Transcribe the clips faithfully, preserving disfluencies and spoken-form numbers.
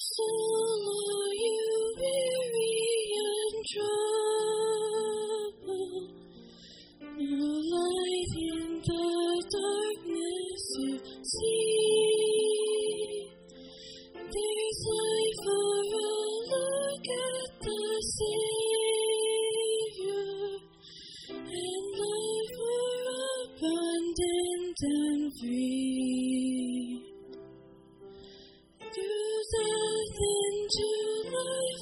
soul, are you weary and troubled? No light in the darkness you see. There's life for a look at the Savior, and life more abundant and free. Through death into life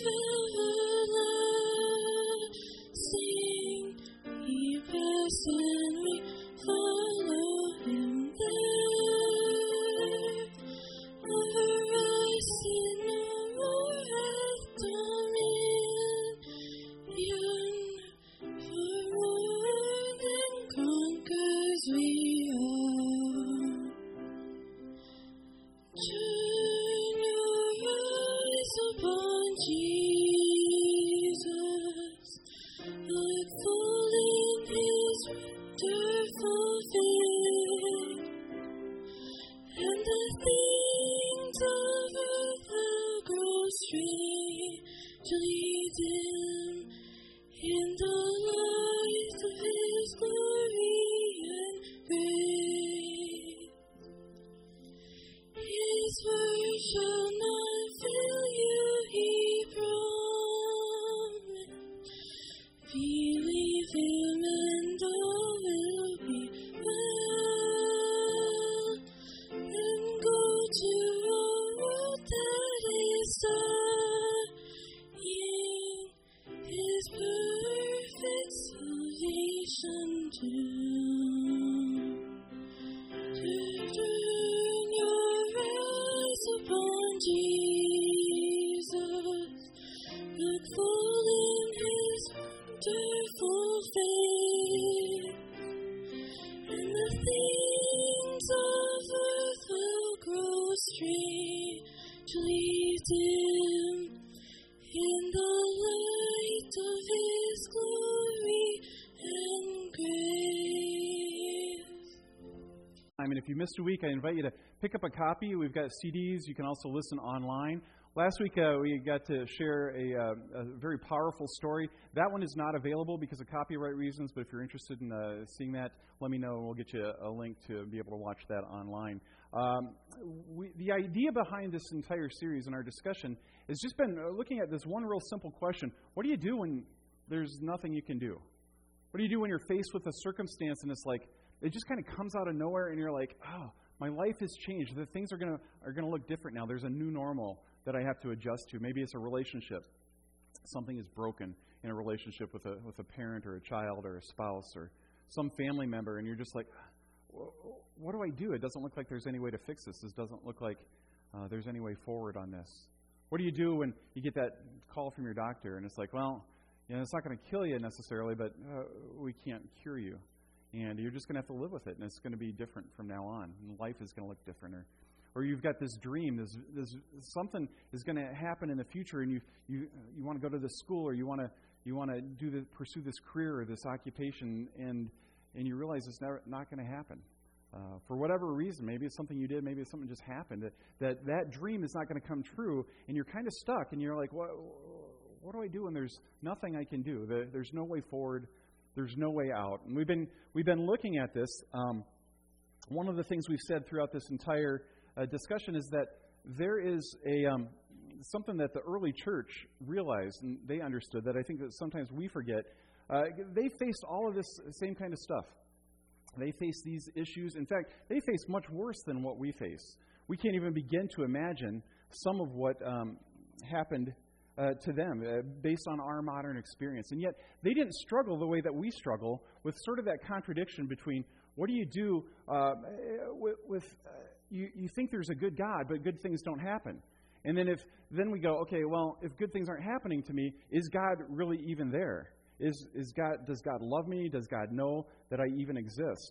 everlasting, He passed and we follow Him there. Over us sin no more hath dominion, for more than conquerors we are. Turn your eyes upon Jesus, look full in His wonderful face, and the things of earth will grow strangely dim in the light of His glory and grace. His word shall not fail you, He promised. Believe Him and all will be well. And go to a world that is dying, His perfect salvation to. Turn your eyes upon Jesus, look full in His wonderful face, and the things of earth will grow strangely dim in the light of His glory and grace. I mean, if you missed a week, I invite you to pick up a copy. We've got C Ds. You can also listen online. Last week, uh, we got to share a, uh, a very powerful story. That one is not available because of copyright reasons, but if you're interested in uh, seeing that, let me know, and we'll get you a, a link to be able to watch that online. Um, we, the idea behind this entire series and our discussion has just been looking at this one real simple question. What do you do when there's nothing you can do? What do you do when you're faced with a circumstance and it's like, it just kind of comes out of nowhere and you're like, oh, my life has changed. The things are going to are going to look different now. There's a new normal that I have to adjust to. Maybe it's a relationship. Something is broken in a relationship with a with a parent or a child or a spouse or some family member, and you're just like, what do I do? It doesn't look like there's any way to fix this. This doesn't look like uh, there's any way forward on this. What do you do when you get that call from your doctor and it's like, well, you know, it's not going to kill you necessarily, but uh, we can't cure you. And you're just going to have to live with it, and it's going to be different from now on. And life is going to look different. Or, or you've got this dream, this, this something is going to happen in the future, and you you you want to go to this school, or you want to you want to do the, pursue this career or this occupation, and and you realize it's never, not going to happen uh, for whatever reason. Maybe it's something you did, maybe it's something just happened. That that, that dream is not going to come true, and you're kind of stuck, and you're like, what what do I do when there's nothing I can do? There's no way forward. There's no way out. And we've been we've been looking at this. Um, one of the things we've said throughout this entire uh, discussion is that there is a um, something that the early church realized and they understood that I think that sometimes we forget. Uh, they faced all of this same kind of stuff. They faced these issues. In fact, they faced much worse than what we face. We can't even begin to imagine some of what um, happened Uh, to them, uh, based on our modern experience. And yet, they didn't struggle the way that we struggle with sort of that contradiction between what do you do uh, with, with uh, you, you think there's a good God, but good things don't happen. And then if then we go, okay, well, if good things aren't happening to me, is God really even there? Is is God? Does God love me? Does God know that I even exist?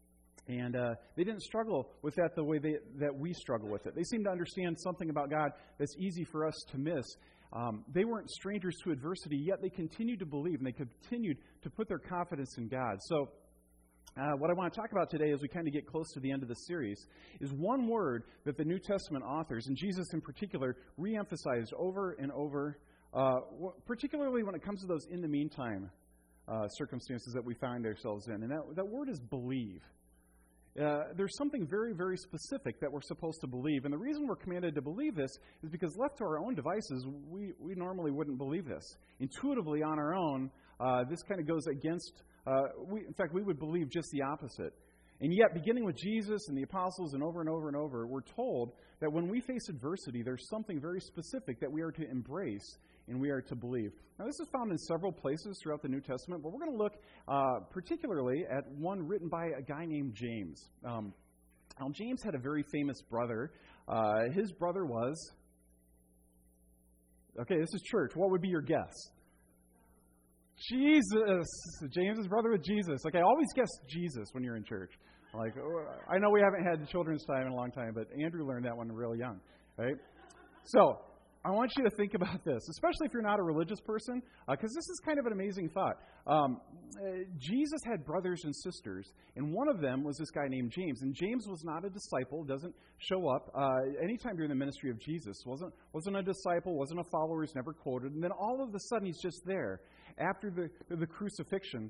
And uh, they didn't struggle with that the way they, that we struggle with it. They seem to understand something about God that's easy for us to miss. Um, they weren't strangers to adversity, yet they continued to believe, and they continued to put their confidence in God. So Uh, what I want to talk about today as we kind of get close to the end of the series is one word that the New Testament authors, and Jesus in particular, re-emphasized over and over, uh, particularly when it comes to those in the meantime uh, circumstances that we find ourselves in. And that, that word is believe. Uh, there's something very, very specific that we're supposed to believe. And the reason we're commanded to believe this is because left to our own devices, we, we normally wouldn't believe this. Intuitively on our own, uh, this kind of goes against, uh, we, in fact, we would believe just the opposite. And yet, beginning with Jesus and the apostles and over and over and over, we're told that when we face adversity, there's something very specific that we are to embrace and we are to believe. Now, this is found in several places throughout the New Testament, but we're going to look uh, particularly at one written by a guy named James. Um, now, James had a very famous brother. Uh, his brother was... Okay, this is church. What would be your guess? Jesus. James' brother with Jesus. Okay, always guess Jesus when you're in church. Like, I know we haven't had children's time in a long time, but Andrew learned that one real young, right? So, I want you to think about this, especially if you're not a religious person, because uh, this is kind of an amazing thought. Um, uh, Jesus had brothers and sisters, and one of them was this guy named James. And James was not a disciple, doesn't show up uh, anytime during the ministry of Jesus. wasn't wasn't a disciple, wasn't a follower, is never quoted. And then all of a sudden, he's just there after the the crucifixion.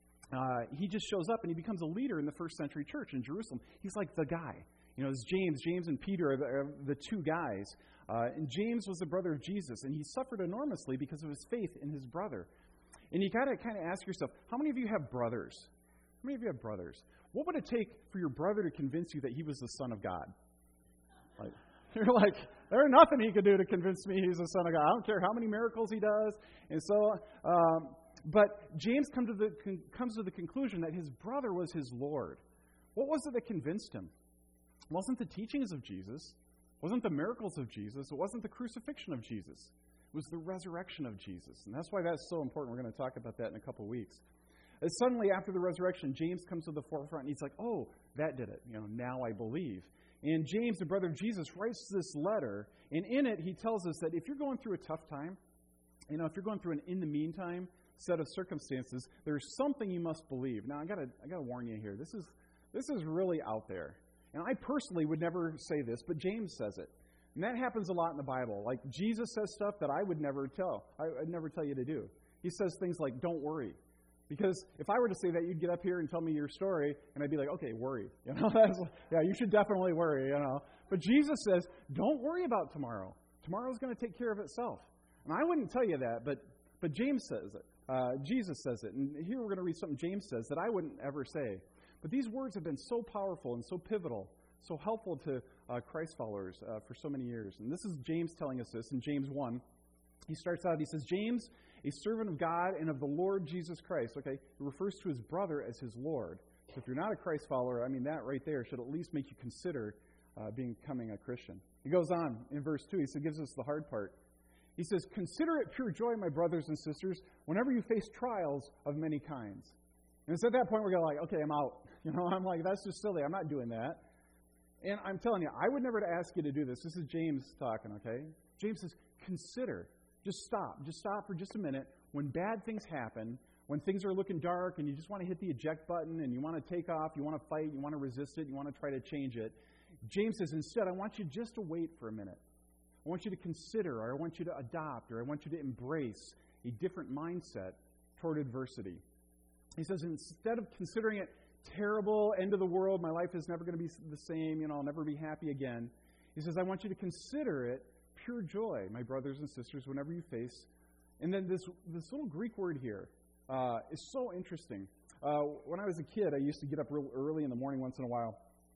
Uh, he just shows up and he becomes a leader in the first century church in Jerusalem. He's like the guy. You know, it's James. James and Peter are the, are the two guys. Uh, and James was the brother of Jesus, and he suffered enormously because of his faith in his brother. And you got to kind of ask yourself, how many of you have brothers? How many of you have brothers? What would it take for your brother to convince you that he was the Son of God? Like, you're like, there's nothing he could do to convince me he's the Son of God. I don't care how many miracles he does. And so, um, but James comes to the con- comes to the conclusion that his brother was his Lord. What was it that convinced him? It wasn't the teachings of Jesus. It wasn't the miracles of Jesus. It wasn't the crucifixion of Jesus. It was the resurrection of Jesus. And that's why that's so important. We're going to talk about that in a couple of weeks. And suddenly, after the resurrection, James comes to the forefront and he's like, oh, that did it. You know, now I believe. And James, the brother of Jesus, writes this letter. And in it, he tells us that if you're going through a tough time, you know, if you're going through an in the meantime set of circumstances, there's something you must believe. Now, I got to I got to warn you here. This is this is really out there. And I personally would never say this, but James says it. And that happens a lot in the Bible. Like, Jesus says stuff that I would never tell. I, I'd never tell you to do. He says things like, don't worry. Because if I were to say that, you'd get up here and tell me your story, and I'd be like, okay, worry. You know, that's, yeah, you should definitely worry, you know. But Jesus says, don't worry about tomorrow. Tomorrow's going to take care of itself. And I wouldn't tell you that, but, but James says it. Uh, Jesus says it. And here we're going to read something James says that I wouldn't ever say. But these words have been so powerful and so pivotal, so helpful to uh, Christ followers uh, for so many years. And this is James telling us this in James one. He starts out, he says, James, a servant of God and of the Lord Jesus Christ. Okay, he refers to his brother as his Lord. So if you're not a Christ follower, I mean, that right there should at least make you consider uh, becoming a Christian. He goes on in verse two. He says, gives us the hard part. He says, consider it pure joy, my brothers and sisters, whenever you face trials of many kinds. And it's at that point where we're like, okay, I'm out. You know, I'm like, that's just silly. I'm not doing that. And I'm telling you, I would never ask you to do this. This is James talking, okay? James says, consider. Just stop. Just stop for just a minute. When bad things happen, when things are looking dark and you just want to hit the eject button and you want to take off, you want to fight, you want to resist it, you want to try to change it, James says, instead, I want you just to wait for a minute. I want you to consider, or I want you to adopt, or I want you to embrace a different mindset toward adversity. He says, instead of considering it terrible, end of the world, my life is never going to be the same, you know, I'll never be happy again. He says, I want you to consider it pure joy, my brothers and sisters, whenever you face. And then this this little Greek word here uh, is so interesting. Uh, when I was a kid, I used to get up real early in the morning once in a while.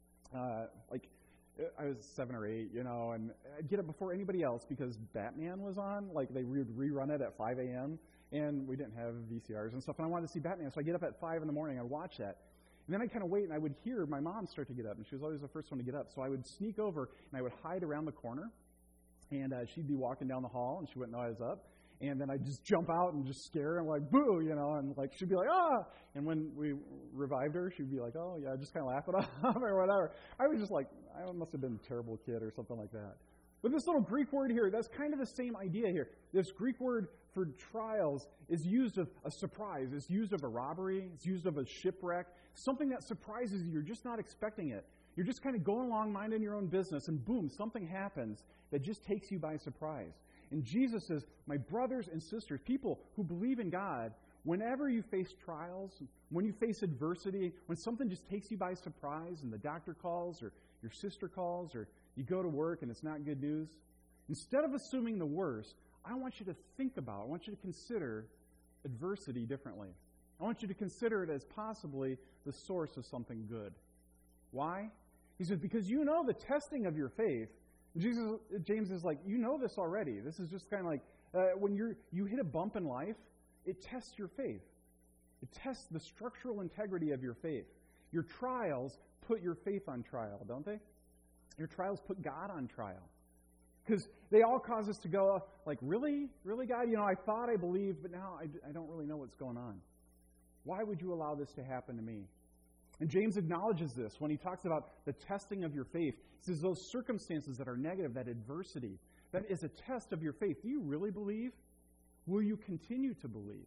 Uh, like, I was seven or eight, you know, and I'd get up before anybody else because Batman was on. Like, they would rerun it at five a.m., and we didn't have V C Rs and stuff, and I wanted to see Batman. So I get up at five in the morning, I'd watch that. And then I'd kind of wait, and I would hear my mom start to get up, and she was always the first one to get up. So I would sneak over, and I would hide around the corner, and uh, she'd be walking down the hall, and she wouldn't know I was up. And then I'd just jump out and just scare her, and like, boo, you know, and like she'd be like, ah. And when we revived her, she'd be like, oh, yeah, just kind of laugh it off or whatever. I was just like, I must have been a terrible kid or something like that. But this little Greek word here, that's kind of the same idea here. This Greek word for trials is used of a surprise. It's used of a robbery. It's used of a shipwreck. Something that surprises you. You're just not expecting it. You're just kind of going along minding your own business, and boom, something happens that just takes you by surprise. And Jesus says, my brothers and sisters, people who believe in God, whenever you face trials, when you face adversity, when something just takes you by surprise and the doctor calls or your sister calls or you go to work and it's not good news, instead of assuming the worst, I want you to think about, I want you to consider adversity differently. I want you to consider it as possibly the source of something good. Why? He says, because you know the testing of your faith. Jesus, James is like, you know this already. This is just kind of like, uh, when you're, you hit a bump in life, it tests your faith. It tests the structural integrity of your faith. Your trials put your faith on trial, don't they? Your trials put God on trial. Because they all cause us to go, like, really? Really, God? You know, I thought I believed, but now I, I don't really know what's going on. Why would you allow this to happen to me? And James acknowledges this when he talks about the testing of your faith. He says those circumstances that are negative, that adversity, that is a test of your faith. Do you really believe? Will you continue to believe?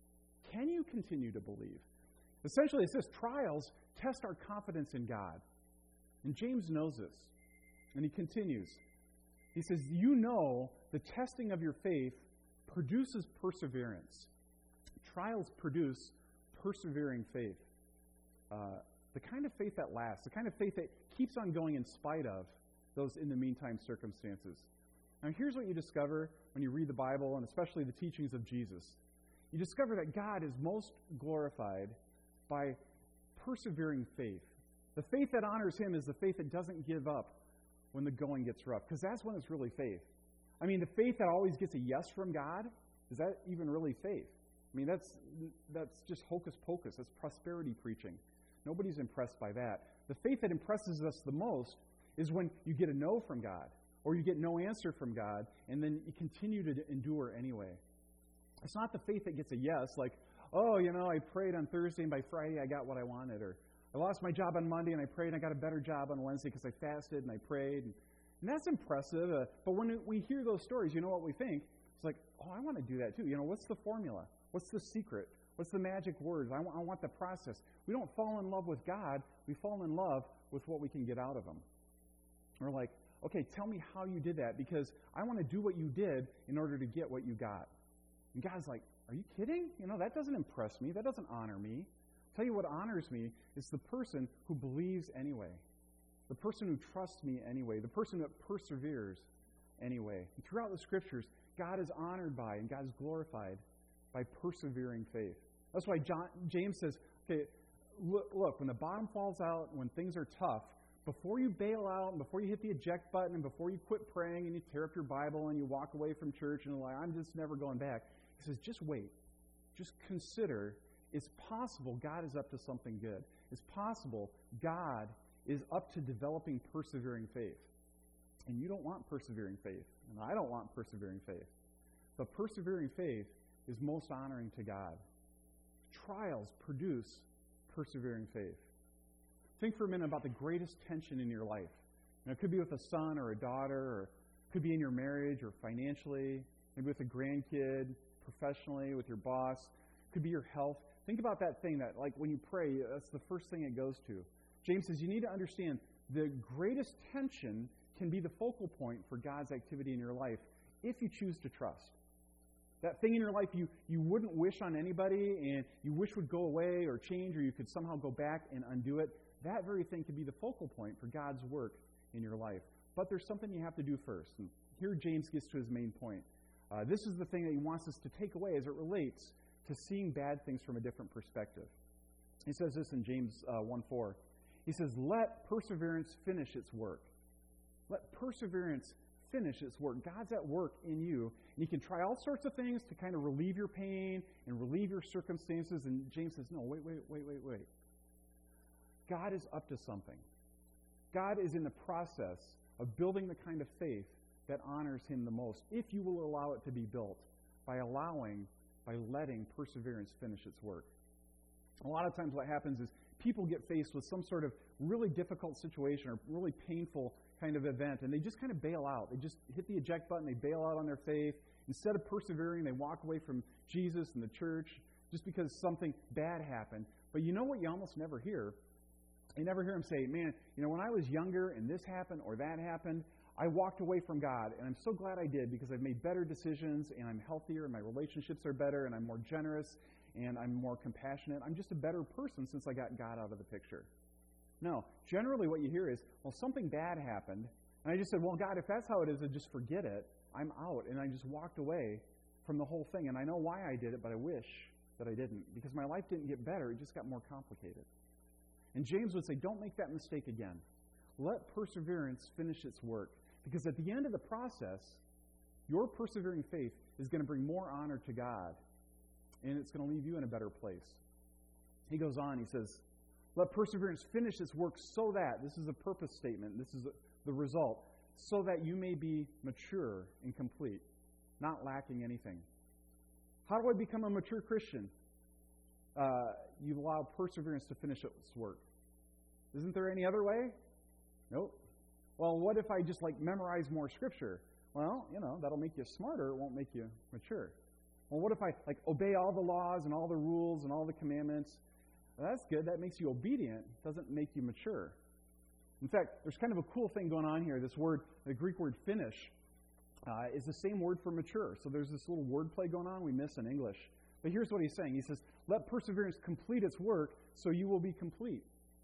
Can you continue to believe? Essentially, it says trials test our confidence in God. And James knows this. And he continues. He says, you know the testing of your faith produces perseverance. Trials produce persevering faith. Uh, the kind of faith that lasts, the kind of faith that keeps on going in spite of those in the meantime circumstances. Now here's what you discover when you read the Bible, and especially the teachings of Jesus. You discover that God is most glorified by persevering faith. The faith that honors Him is the faith that doesn't give up when the going gets rough, because that's when it's really faith. I mean, the faith that always gets a yes from God, is that even really faith? I mean, that's that's just hocus pocus. That's prosperity preaching. Nobody's impressed by that. The faith that impresses us the most is when you get a no from God, or you get no answer from God, and then you continue to endure anyway. It's not the faith that gets a yes, like, oh, you know, I prayed on Thursday, and by Friday I got what I wanted, or I lost my job on Monday, and I prayed, and I got a better job on Wednesday because I fasted and I prayed. And, and that's impressive, uh, but when we hear those stories, you know what we think? It's like, oh, I want to do that too. You know, what's the formula? What's the secret? What's the magic words? I want, I want the process. We don't fall in love with God. We fall in love with what we can get out of Him. We're like, okay, tell me how you did that, because I want to do what you did in order to get what you got. And God's like, are you kidding? You know, that doesn't impress me. That doesn't honor me. I'll tell you what honors me is the person who believes anyway. The person who trusts me anyway. The person that perseveres anyway. And throughout the Scriptures, God is honored by and God is glorified by persevering faith. That's why John, James says, okay, look, look, when the bottom falls out, when things are tough, before you bail out and before you hit the eject button and before you quit praying and you tear up your Bible and you walk away from church and you're like, I'm just never going back. He says, just wait. Just consider it's possible God is up to something good. It's possible God is up to developing persevering faith. And you don't want persevering faith. And I don't want persevering faith. But persevering faith is most honoring to God. Trials produce persevering faith. Think for a minute about the greatest tension in your life. You know, it could be with a son or a daughter, or it could be in your marriage or financially, maybe with a grandkid, professionally, with your boss. It could be your health. Think about that thing that, like, when you pray, that's the first thing it goes to. James says you need to understand the greatest tension can be the focal point for God's activity in your life if you choose to trust. That thing in your life you, you wouldn't wish on anybody and you wish would go away or change, or you could somehow go back and undo it, that very thing could be the focal point for God's work in your life. But there's something you have to do first. And here James gets to his main point. Uh, this is the thing that he wants us to take away as it relates to seeing bad things from a different perspective. He says this in James uh, one four. He says, let perseverance finish its work. Let perseverance finish its work. God's at work in you. And you can try all sorts of things to kind of relieve your pain and relieve your circumstances. And James says, no, wait, wait, wait, wait, wait. God is up to something. God is in the process of building the kind of faith that honors Him the most, if you will allow it to be built by allowing, by letting perseverance finish its work. A lot of times what happens is people get faced with some sort of really difficult situation or really painful kind of event, and they just kind of bail out. They just hit the eject button, they bail out on their faith. Instead of persevering, they walk away from Jesus and the church just because something bad happened. But you know what you almost never hear? You never hear them say, man, you know, when I was younger and this happened or that happened, I walked away from God, and I'm so glad I did because I've made better decisions, and I'm healthier, and my relationships are better, and I'm more generous, and I'm more compassionate. I'm just a better person since I got God out of the picture. No, generally what you hear is, well, something bad happened, and I just said, well, God, if that's how it is, then just forget it. I'm out, and I just walked away from the whole thing, and I know why I did it, but I wish that I didn't, because my life didn't get better. It just got more complicated. And James would say, don't make that mistake again. Let perseverance finish its work. Because at the end of the process, your persevering faith is going to bring more honor to God, and it's going to leave you in a better place. He goes on, he says, let perseverance finish its work so that, this is a purpose statement, this is the result, so that you may be mature and complete, not lacking anything. How do I become a mature Christian? Uh, you allow perseverance to finish its work. Isn't there any other way? Nope. Well, what if I just like memorize more Scripture? Well, you know, that'll make you smarter. It won't make you mature. Well, what if I like obey all the laws and all the rules and all the commandments? Well, that's good. That makes you obedient. It doesn't make you mature. In fact, there's kind of a cool thing going on here. This word, the Greek word finish, uh, is the same word for mature. So there's this little word play going on we miss in English. But here's what he's saying. He says, let perseverance complete its work so you will be complete.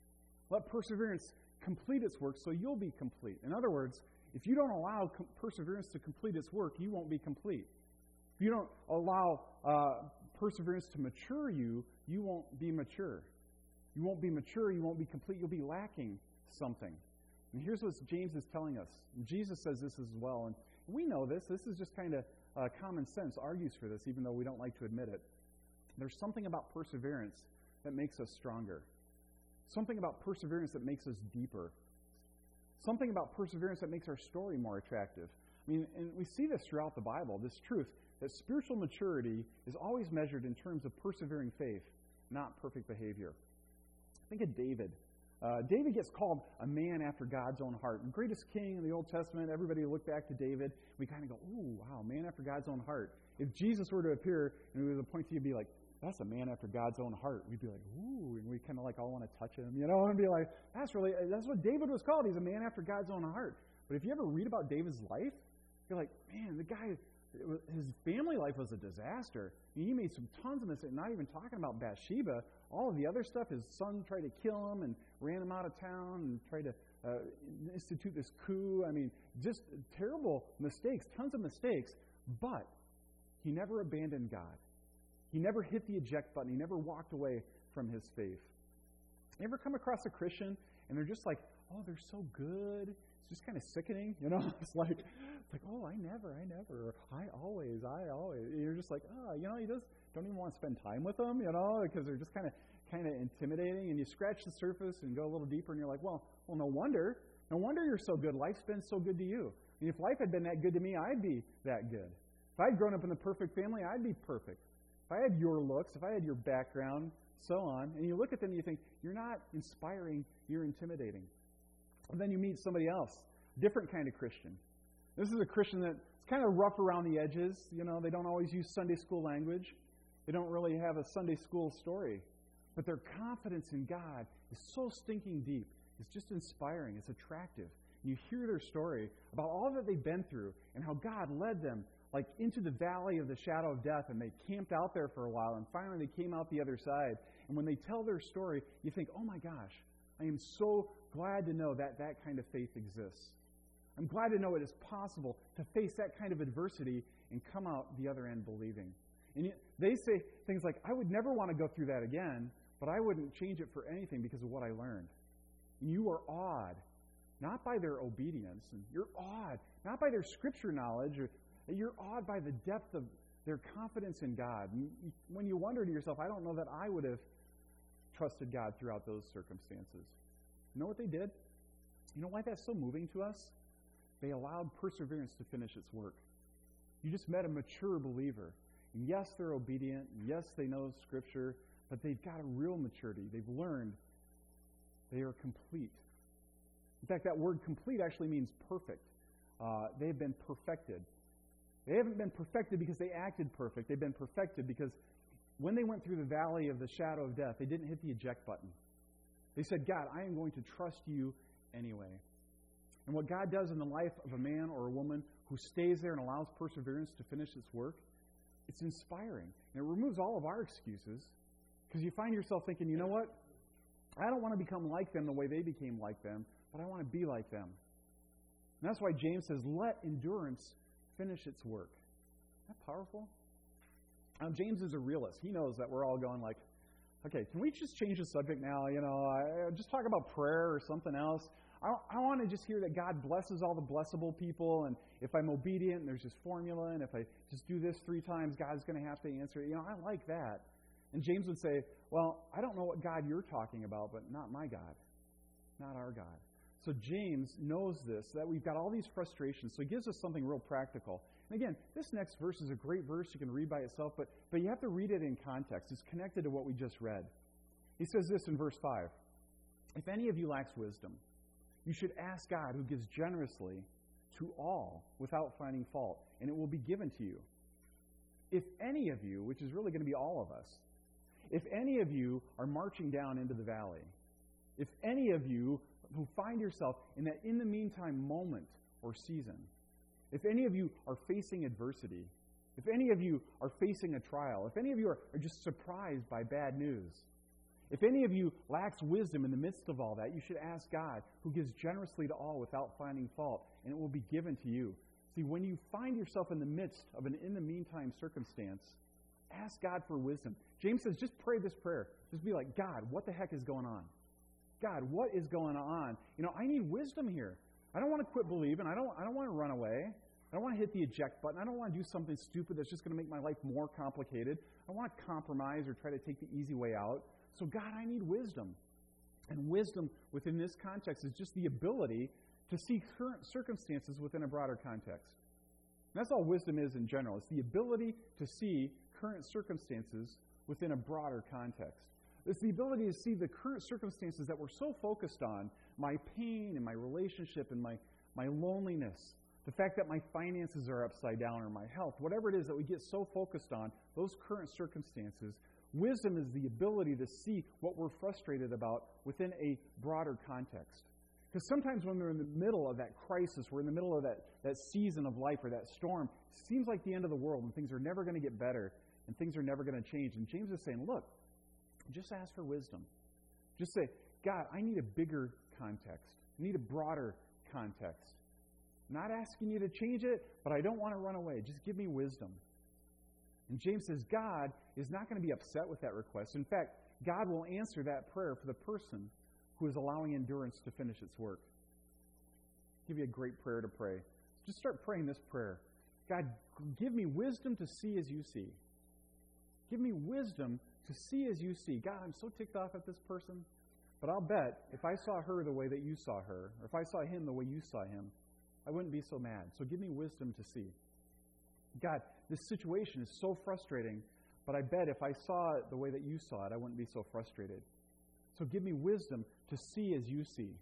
Let perseverance complete its work so you'll be complete. In other words, if you don't allow com- perseverance to complete its work, you won't be complete. If you don't allow uh, perseverance to mature you, you won't be mature. You won't be mature, you won't be complete, you'll be lacking something. And here's what James is telling us. And Jesus says this as well, and we know this. This is just kind of uh, common sense, argues for this, even though we don't like to admit it. There's something about perseverance that makes us stronger. Something about perseverance that makes us deeper. Something about perseverance that makes our story more attractive. I mean, and we see this throughout the Bible, this truth that spiritual maturity is always measured in terms of persevering faith, not perfect behavior. Think of David. Uh, David gets called a man after God's own heart. The greatest king in the Old Testament, everybody look back to David. We kind of go, ooh, wow, man after God's own heart. If Jesus were to appear and we would point to you and be like, that's a man after God's own heart, we'd be like, ooh, and we kind of like all want to touch him, you know, and be like, that's really, that's what David was called. He's a man after God's own heart. But if you ever read about David's life, you're like, man, the guy, his family life was a disaster. I mean, he made some tons of mistakes, not even talking about Bathsheba. All of the other stuff, his son tried to kill him and ran him out of town and tried to uh, institute this coup. I mean, just terrible mistakes, tons of mistakes. But he never abandoned God. He never hit the eject button. He never walked away from his faith. You ever come across a Christian and they're just like, oh, they're so good. It's just kind of sickening, you know? It's like, it's like, oh, I never, I never, or, I always, I always. And you're just like, oh, you know, you just don't even want to spend time with them, you know, because they're just kind of, kind of intimidating. And you scratch the surface and go a little deeper, and you're like, well, well, no wonder, no wonder you're so good. Life's been so good to you. I mean, if life had been that good to me, I'd be that good. If I'd grown up in the perfect family, I'd be perfect. If I had your looks, if I had your background, so on, and you look at them and you think, you're not inspiring, you're intimidating. And then you meet somebody else, different kind of Christian. This is a Christian that's kind of rough around the edges. You know, they don't always use Sunday school language. They don't really have a Sunday school story. But their confidence in God is so stinking deep. It's just inspiring. It's attractive. You hear their story about all that they've been through and how God led them like into the valley of the shadow of death, and they camped out there for a while, and finally they came out the other side. And when they tell their story, you think, oh my gosh, I am so glad to know that that kind of faith exists. I'm glad to know it is possible to face that kind of adversity and come out the other end believing. And yet they say things like, I would never want to go through that again, but I wouldn't change it for anything because of what I learned. And you are awed, not by their obedience, and you're awed, not by their scripture knowledge, or you're awed by the depth of their confidence in God. When you wonder to yourself, I don't know that I would have trusted God throughout those circumstances. You know what they did? You know why that's so moving to us? They allowed perseverance to finish its work. You just met a mature believer. And yes, they're obedient. And yes, they know Scripture. But they've got a real maturity. They've learned they are complete. In fact, that word complete actually means perfect. Uh, they've been perfected. They haven't been perfected because they acted perfect. They've been perfected because when they went through the valley of the shadow of death, they didn't hit the eject button. They said, God, I am going to trust you anyway. And what God does in the life of a man or a woman who stays there and allows perseverance to finish its work, it's inspiring. And it removes all of our excuses because you find yourself thinking, you know what? I don't want to become like them the way they became like them, but I want to be like them. And that's why James says, let endurance finish its work. Isn't that powerful? Now, James is a realist. He knows that we're all going like, okay, can we just change the subject now? You know, I, just talk about prayer or something else. I, I want to just hear that God blesses all the blessable people, and if I'm obedient, and there's this formula, and if I just do this three times, God's going to have to answer it. You know, I like that. And James would say, well, I don't know what God you're talking about, but not my God. Not our God. So James knows this, that we've got all these frustrations, so he gives us something real practical. And again, this next verse is a great verse you can read by itself, but, but you have to read it in context. It's connected to what we just read. He says this in verse five. If any of you lacks wisdom, you should ask God, who gives generously to all without finding fault, and it will be given to you. If any of you, which is really going to be all of us, if any of you are marching down into the valley, if any of you who find yourself in that in the meantime moment or season, if any of you are facing adversity, if any of you are facing a trial, if any of you are, are just surprised by bad news, if any of you lacks wisdom in the midst of all that, you should ask God, who gives generously to all without finding fault, and it will be given to you. See, when you find yourself in the midst of an in the meantime circumstance, ask God for wisdom. James says, just pray this prayer. Just be like, God, what the heck is going on? God, what is going on? You know, I need wisdom here. I don't want to quit believing. I don't, I don't want to run away. I don't want to hit the eject button. I don't want to do something stupid that's just going to make my life more complicated. I want to compromise or try to take the easy way out. So, God, I need wisdom. And wisdom within this context is just the ability to see current circumstances within a broader context. And that's all wisdom is in general. It's the ability to see current circumstances within a broader context. It's the ability to see the current circumstances that we're so focused on, my pain and my relationship and my, my loneliness, the fact that my finances are upside down or my health, whatever it is that we get so focused on, those current circumstances. Wisdom is the ability to see what we're frustrated about within a broader context. Because sometimes when we're in the middle of that crisis, we're in the middle of that, that season of life or that storm, it seems like the end of the world and things are never going to get better and things are never going to change. And James is saying, look, just ask for wisdom. Just say, God, I need a bigger context. I need a broader context. I'm not asking you to change it, but I don't want to run away. Just give me wisdom. And James says God is not going to be upset with that request. In fact, God will answer that prayer for the person who is allowing endurance to finish its work. I'll give you a great prayer to pray. Just start praying this prayer. God, give me wisdom to see as you see. Give me wisdom to see as you see. God, I'm so ticked off at this person, but I'll bet if I saw her the way that you saw her, or if I saw him the way you saw him, I wouldn't be so mad. So give me wisdom to see. God, this situation is so frustrating, but I bet if I saw it the way that you saw it, I wouldn't be so frustrated. So give me wisdom to see as you see.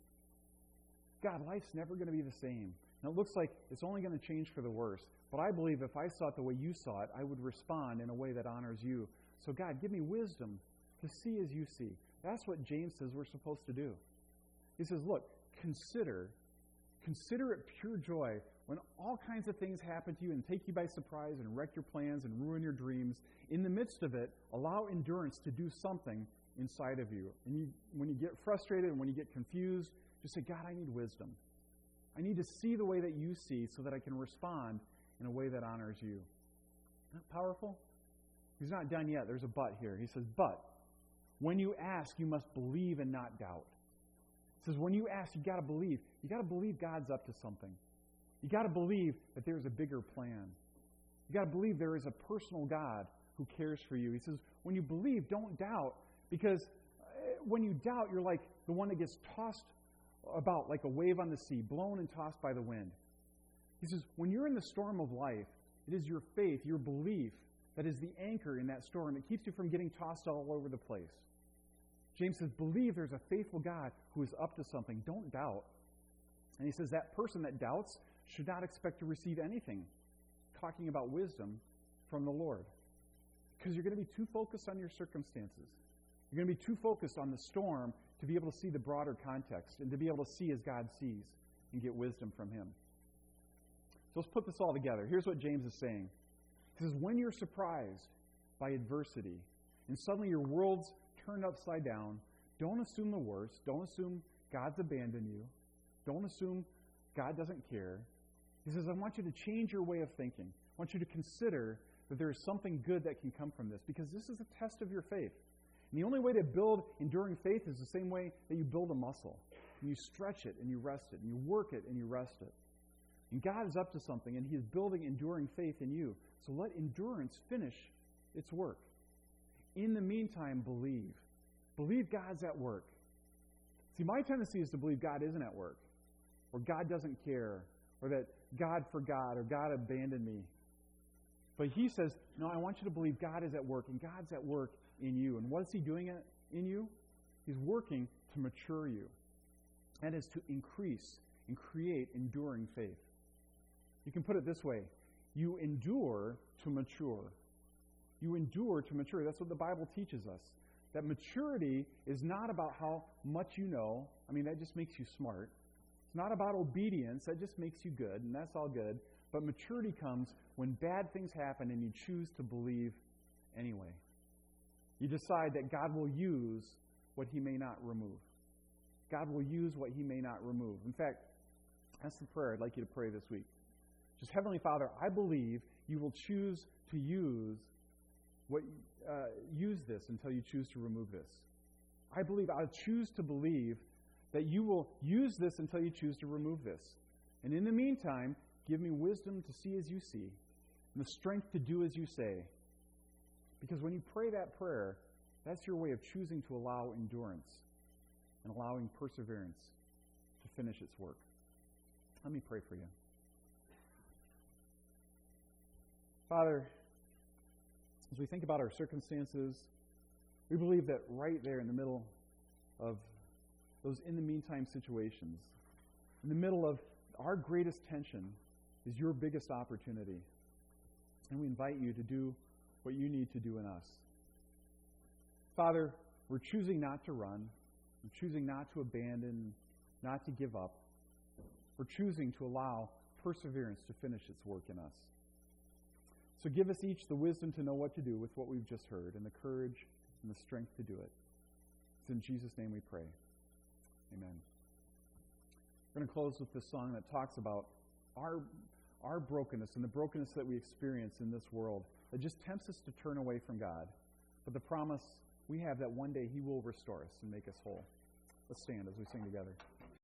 God, life's never going to be the same. And it looks like it's only going to change for the worse. But I believe if I saw it the way you saw it, I would respond in a way that honors you. So God, give me wisdom to see as you see. That's what James says we're supposed to do. He says, look, consider, consider it pure joy when all kinds of things happen to you and take you by surprise and wreck your plans and ruin your dreams. In the midst of it, allow endurance to do something inside of you. And you, when you get frustrated and when you get confused, just say, God, I need wisdom. I need to see the way that you see so that I can respond in a way that honors you. Isn't that powerful? He's not done yet. There's a but here. He says, but when you ask, you must believe and not doubt. He says, when you ask, you got to believe. You got to believe God's up to something. You got to believe that there's a bigger plan. You got to believe there is a personal God who cares for you. He says, when you believe, don't doubt, because when you doubt, you're like the one that gets tossed about like a wave on the sea, blown and tossed by the wind. He says, when you're in the storm of life, it is your faith, your belief, that is the anchor in that storm. It keeps you from getting tossed all over the place. James says, believe there's a faithful God who is up to something. Don't doubt. And he says that person that doubts should not expect to receive anything, talking about wisdom, from the Lord. Because you're going to be too focused on your circumstances. You're going to be too focused on the storm to be able to see the broader context and to be able to see as God sees and get wisdom from Him. So let's put this all together. Here's what James is saying. He says, when you're surprised by adversity and suddenly your world's turned upside down, don't assume the worst. Don't assume God's abandoned you. Don't assume God doesn't care. He says, I want you to change your way of thinking. I want you to consider that there is something good that can come from this, because this is a test of your faith. And the only way to build enduring faith is the same way that you build a muscle. And you stretch it and you rest it, and you work it and you rest it. And God is up to something, and He is building enduring faith in you. So let endurance finish its work. In the meantime, believe. Believe God's at work. See, my tendency is to believe God isn't at work, or God doesn't care, or that God forgot, or God abandoned me. But He says, no, I want you to believe God is at work, and God's at work in you. And what is He doing in you? He's working to mature you. That is to increase and create enduring faith. You can put it this way. You endure to mature. You endure to mature. That's what the Bible teaches us. That maturity is not about how much you know. I mean, that just makes you smart. It's not about obedience. That just makes you good, and that's all good. But maturity comes when bad things happen and you choose to believe anyway. You decide that God will use what He may not remove. God will use what He may not remove. In fact, that's the prayer I'd like you to pray this week. Just, Heavenly Father, I believe You will choose to use what uh, use this until You choose to remove this. I believe, I choose to believe that You will use this until You choose to remove this. And in the meantime, give me wisdom to see as You see, and the strength to do as You say. Because when you pray that prayer, that's your way of choosing to allow endurance and allowing perseverance to finish its work. Let me pray for you. Father, as we think about our circumstances, we believe that right there in the middle of those in the meantime situations, in the middle of our greatest tension, is Your biggest opportunity. And we invite You to do what You need to do in us. Father, we're choosing not to run. We're choosing not to abandon, not to give up. We're choosing to allow perseverance to finish its work in us. So give us each the wisdom to know what to do with what we've just heard, and the courage and the strength to do it. It's in Jesus' name we pray. Amen. We're going to close with this song that talks about our, our brokenness and the brokenness that we experience in this world that just tempts us to turn away from God. But the promise we have that one day He will restore us and make us whole. Let's stand as we sing together.